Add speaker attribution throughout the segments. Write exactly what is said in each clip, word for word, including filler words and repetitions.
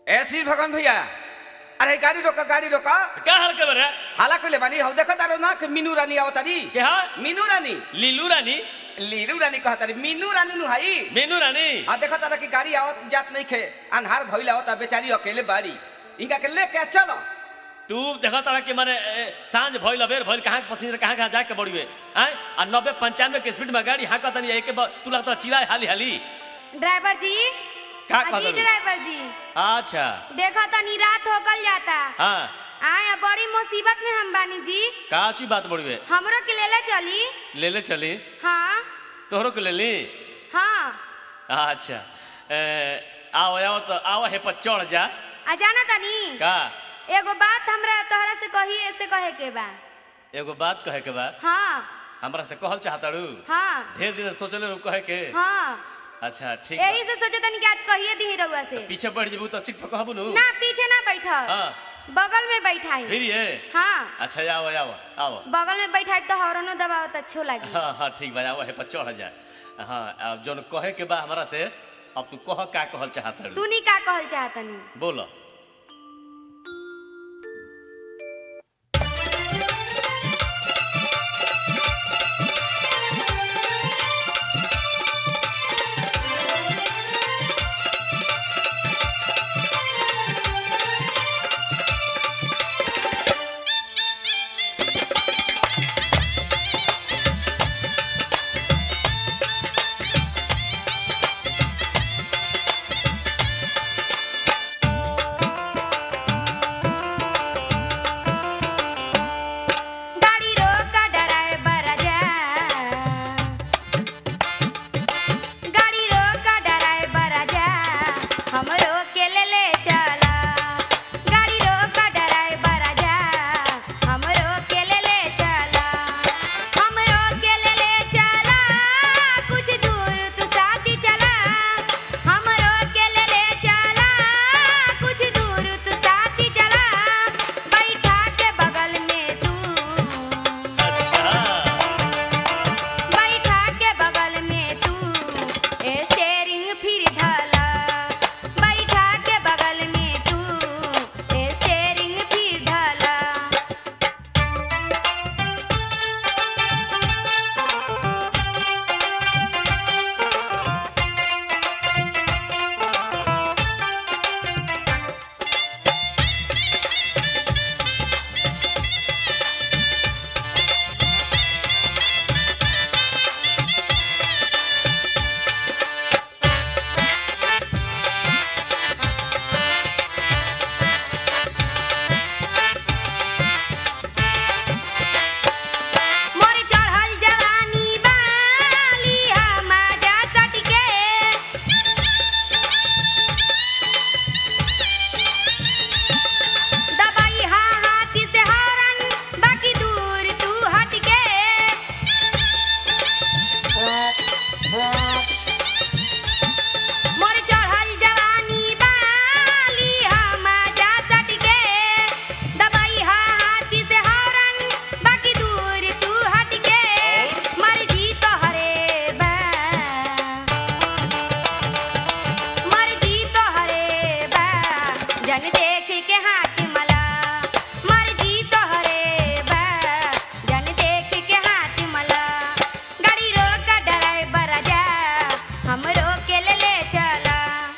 Speaker 1: ऐसी भगवान भैया अरे गाड़ी रोका गाड़ी रोका
Speaker 2: क्या हाल कर रहा
Speaker 1: हाला कोले बानी हो देखो तारो ना कि मीनू रानी आवतारी
Speaker 2: क्या
Speaker 1: मीनू रानी
Speaker 2: लीलू रानी
Speaker 1: लीलू रानी कहतारी मीनू रानी नु हाई
Speaker 2: मेनू रानी
Speaker 1: आ देखो तारा की गाड़ी आवत जात नहीं खे अनहार भइल आवता बेचारी अकेले बाड़ी इनका के लेके चलो
Speaker 2: तू देखा तारा कि माने सांझ भइल अबेर भइल कहां पसीना कहां कहां जाके बड़ीवे हैं आ नब्बे पंचानवे के स्पीड में गाड़ी हां कहतनी एक तू लगता चिल्लाए हाली हाली
Speaker 3: ड्राइवर जी
Speaker 2: का
Speaker 3: अजी
Speaker 2: कहतनी
Speaker 3: ड्राइवर जी
Speaker 2: अच्छा
Speaker 3: देखो तनी रात हो गल जाता
Speaker 2: हां
Speaker 3: आया बड़ी मुसीबत में हम बानी जी
Speaker 2: का अच्छी बात बड़ीवे
Speaker 3: हमरो के लेले चली
Speaker 2: ले ले चली
Speaker 3: हाँ
Speaker 2: तोहरो के ले ली
Speaker 3: हाँ
Speaker 2: अच्छा ए, आओ आओ तो आओ हे पर चढ़ जा
Speaker 3: आ जाना तनी
Speaker 2: का
Speaker 3: एगो बात हमरा तोहरा से कही ऐसे कहे के बा
Speaker 2: एगो बात कहे के बा
Speaker 3: हाँ
Speaker 2: हमरा से कहल चाहताड़ू
Speaker 3: हाँ
Speaker 2: ढेर दिन सोचले रहो कहे के
Speaker 3: हाँ
Speaker 2: अच्छा ठीक बा।
Speaker 3: यही से सोचे तनी कि आज कहिए दी रउआ से
Speaker 2: पीछे बढ़ जेबू तो सीट पर कहबू नु
Speaker 3: ना पीछे ना बैठल
Speaker 2: हां
Speaker 3: बगल में बैठाई
Speaker 2: फिर ये
Speaker 3: हाँ
Speaker 2: अच्छा आओ आओ आओ
Speaker 3: बगल में बैठाई तो हॉर्नो दबाओ तो अच्छो लगी
Speaker 2: हाँ हाँ ठीक बा आओ हे पर चढ़ जा हाँ अब जोन कहे के बा हमरा से अब तू कह का कहल चाहताड़ू
Speaker 3: सुनी का कहल चाहतनी
Speaker 2: बोलो
Speaker 3: गाड़ी रोका ड्राइवर जा गाड़ी रोका ड्राइवर जा हमरो के ले ले चला गाड़ी रोका ड्राइवर जा हमरो के ले ले चला हमरो के ले ले चला कुछ दूर तू साथी चला हमरो के ले ले चला कुछ दूर तू साथी चला बैठा के बगल में तू
Speaker 2: अच्छा
Speaker 3: बैठा के बगल में तू स्टीयरिंग फिर धला बैठा के बगल में तू स्टीयरिंग फिर धला मोर चढ़ल जवानी बाली हमाजा सटके दबाई हा हाथी से हरन बाकी दूर तू हटके मोर चढ़ल जवानी बाली हमाजा सटके दबाई हा हाथी से हरन बाकी दूर तू हटके मर्जी तोहरे बा मर्जी तोहरे बा जन देख के हाथ मला मर्जी तोहरे बा जन देख के हाथ मला गाड़ी रोका ड्राइवर जा हमरो के ले ले चला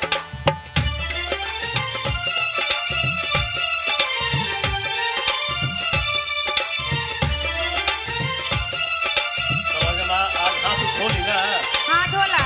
Speaker 2: समझ में आज हाथ खोली ना
Speaker 3: हाँ ढोला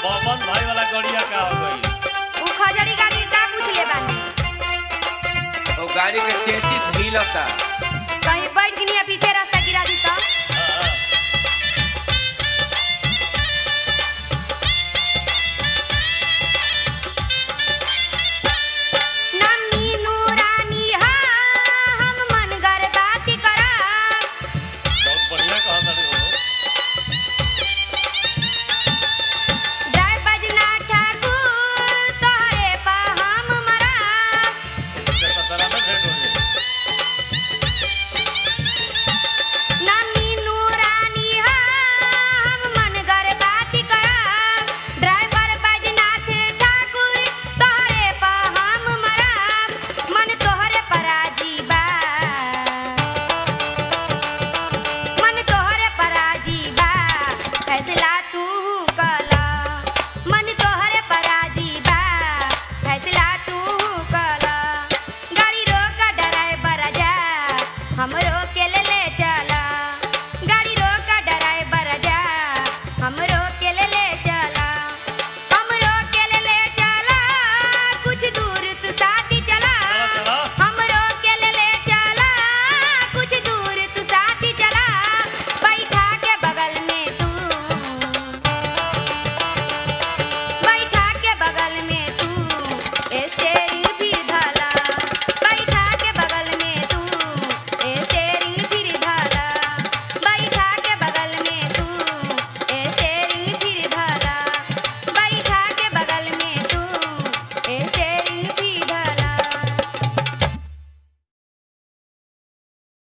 Speaker 2: पवन भाई वाला गड़िया का हो गई
Speaker 3: उ खजड़ी गाड़ी का पूछ ले बानी
Speaker 1: वो गाड़ी के चेतीस हिलता